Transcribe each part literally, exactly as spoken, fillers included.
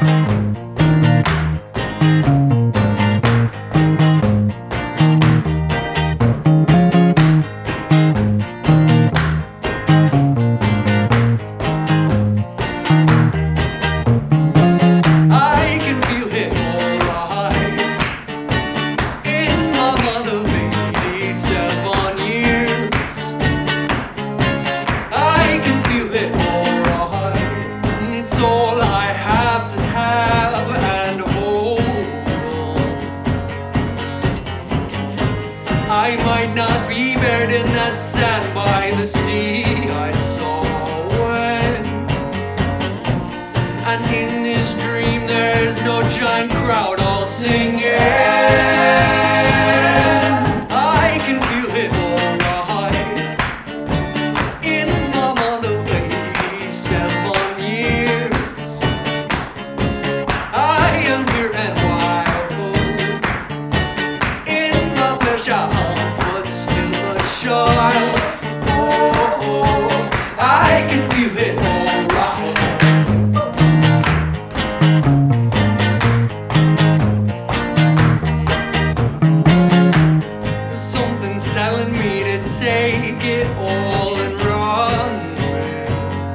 I might not be buried in that sand by the sea I saw when. And in this dream there's no giant crowd all singing. I can feel it alright in my mind of eighty-seven years. I am here and wild in my pleasure, but still a child. Oh, oh, I can feel it alright. Something's telling me to take it all and run with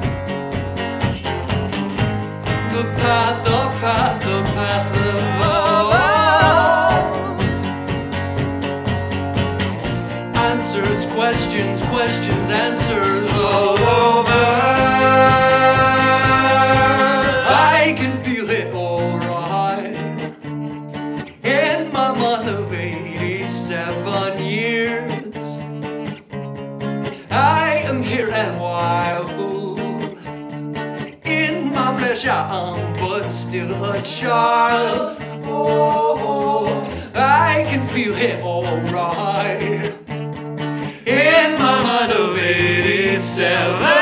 the path, the path, the path of love. Answers, questions, questions, answers all over. I can feel it alright in my mind of eighty-seven years. I am here and wild in my pleasure, I'm but still a child. Oh, I can feel it alright in my mind of eighty-seven.